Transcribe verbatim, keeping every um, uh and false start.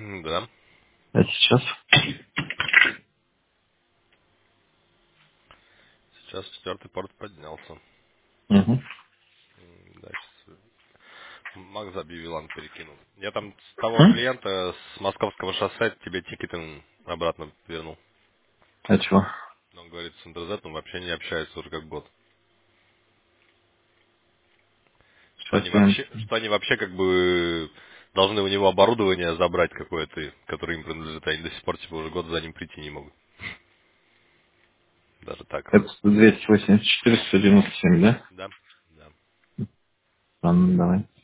М, Да. А сейчас? Сейчас четвертый порт поднялся. Угу. М, Да, сейчас Макс объявил, он перекинул. Я там с того М? клиента с московского шоссе тебе тикеты обратно вернул. А чего? Но он говорит, с интернетом вообще не общается уже как год. Что они Совсем. вообще, что они вообще как бы должны у него оборудование забрать какое-то, которое им принадлежит, а они до сих пор типа уже год за ним прийти не могут. Даже так. Это двести восемьдесят четыре сто девяносто семь, да? Да? Да. Ладно, давай.